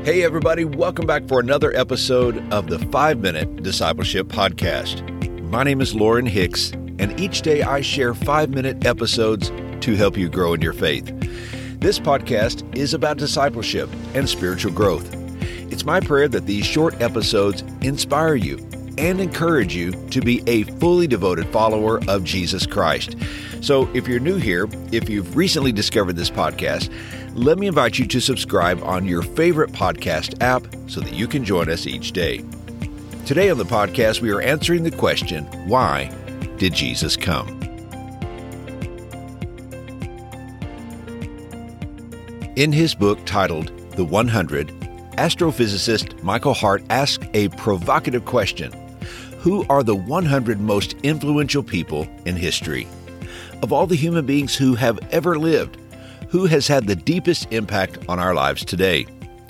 Hey everybody, welcome back for another episode of the 5-Minute Discipleship Podcast. My name is Lauren Hicks, and each day I share 5-minute episodes to help you grow in your faith. This podcast is about discipleship and spiritual growth. It's my prayer that these short episodes inspire you and encourage you to be a fully devoted follower of Jesus Christ. So if you're new here, if you've recently discovered this podcast, let me invite you to subscribe on your favorite podcast app so that you can join us each day. Today on the podcast, we are answering the question, why did Jesus come? In his book titled The 100, astrophysicist Michael Hart asked a provocative question. Who are the 100 most influential people in history? Of all the human beings who have ever lived, who has had the deepest impact on our lives today?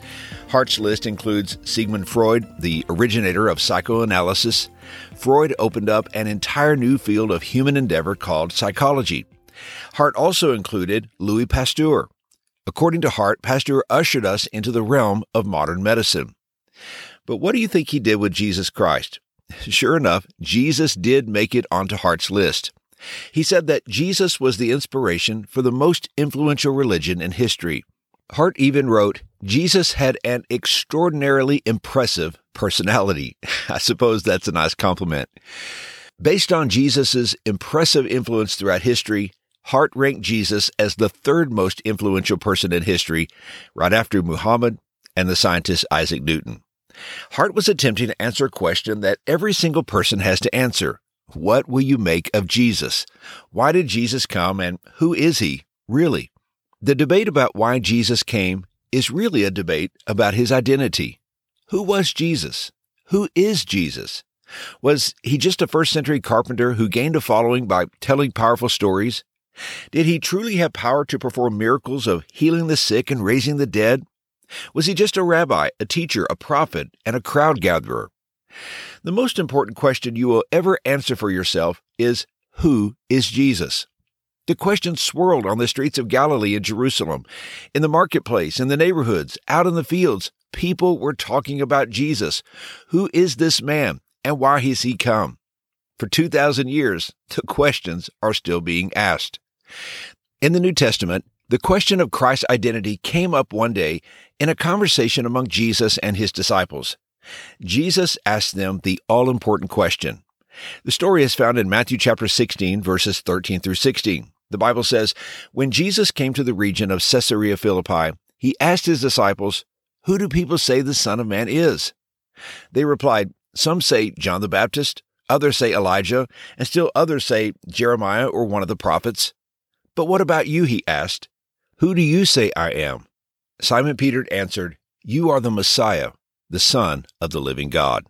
Hart's list includes Sigmund Freud, the originator of psychoanalysis. Freud opened up an entire new field of human endeavor called psychology. Hart also included Louis Pasteur. According to Hart, Pasteur ushered us into the realm of modern medicine. But what do you think he did with Jesus Christ? Sure enough, Jesus did make it onto Hart's list. He said that Jesus was the inspiration for the most influential religion in history. Hart even wrote, Jesus had an extraordinarily impressive personality. I suppose that's a nice compliment. Based on Jesus' impressive influence throughout history, Hart ranked Jesus as the third most influential person in history, right after Muhammad and the scientist Isaac Newton. Hart was attempting to answer a question that every single person has to answer. What will you make of Jesus? Why did Jesus come, and who is he, really? The debate about why Jesus came is really a debate about his identity. Who was Jesus? Who is Jesus? Was he just a first-century carpenter who gained a following by telling powerful stories? Did he truly have power to perform miracles of healing the sick and raising the dead? Was he just a rabbi, a teacher, a prophet, and a crowd gatherer? The most important question you will ever answer for yourself is, who is Jesus? The question swirled on the streets of Galilee and Jerusalem, in the marketplace, in the neighborhoods, out in the fields. People were talking about Jesus. Who is this man, and why has he come? For 2,000 years, the questions are still being asked. In the New Testament, the question of Christ's identity came up one day in a conversation among Jesus and his disciples. Jesus asked them the all-important question. The story is found in Matthew chapter 16, verses 13 through 16. The Bible says, when Jesus came to the region of Caesarea Philippi, he asked his disciples, who do people say the Son of Man is? They replied, some say John the Baptist, others say Elijah, and still others say Jeremiah or one of the prophets. But what about you, he asked. Who do you say I am? Simon Peter answered, you are the Messiah, the Son of the living God.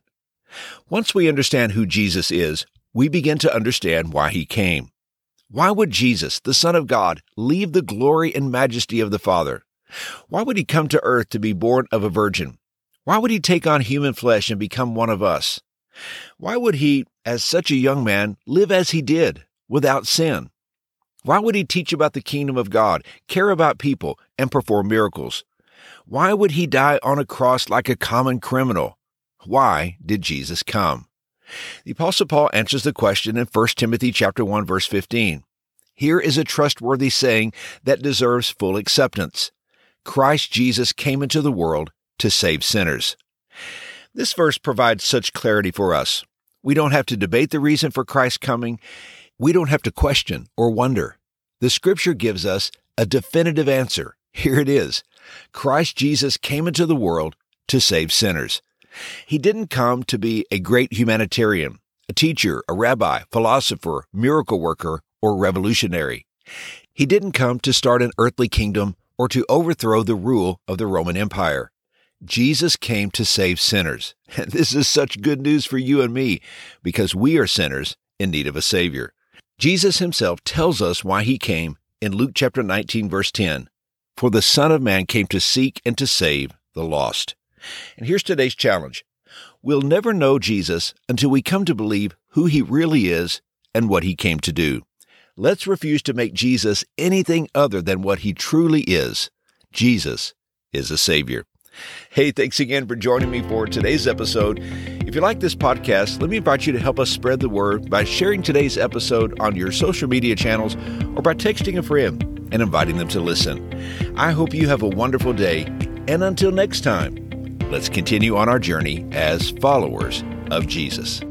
Once we understand who Jesus is, we begin to understand why he came. Why would Jesus, the Son of God, leave the glory and majesty of the Father? Why would he come to earth to be born of a virgin? Why would he take on human flesh and become one of us? Why would he, as such a young man, live as he did, without sin? Why would he teach about the kingdom of God, care about people, and perform miracles? Why would he die on a cross like a common criminal? Why did Jesus come? The Apostle Paul answers the question in 1 Timothy chapter 1, verse 15. Here is a trustworthy saying that deserves full acceptance. Christ Jesus came into the world to save sinners. This verse provides such clarity for us. We don't have to debate the reason for Christ's coming. We don't have to question or wonder. The Scripture gives us a definitive answer. Here it is. Christ Jesus came into the world to save sinners. He didn't come to be a great humanitarian, a teacher, a rabbi, philosopher, miracle worker, or revolutionary. He didn't come to start an earthly kingdom or to overthrow the rule of the Roman Empire. Jesus came to save sinners. And this is such good news for you and me because we are sinners in need of a Savior. Jesus himself tells us why he came in Luke chapter 19, verse 10. For the Son of Man came to seek and to save the lost. And here's today's challenge. We'll never know Jesus until we come to believe who he really is and what he came to do. Let's refuse to make Jesus anything other than what he truly is. Jesus is a Savior. Hey, thanks again for joining me for today's episode. If you like this podcast, let me invite you to help us spread the word by sharing today's episode on your social media channels or by texting a friend and inviting them to listen. I hope you have a wonderful day, and until next time, let's continue on our journey as followers of Jesus.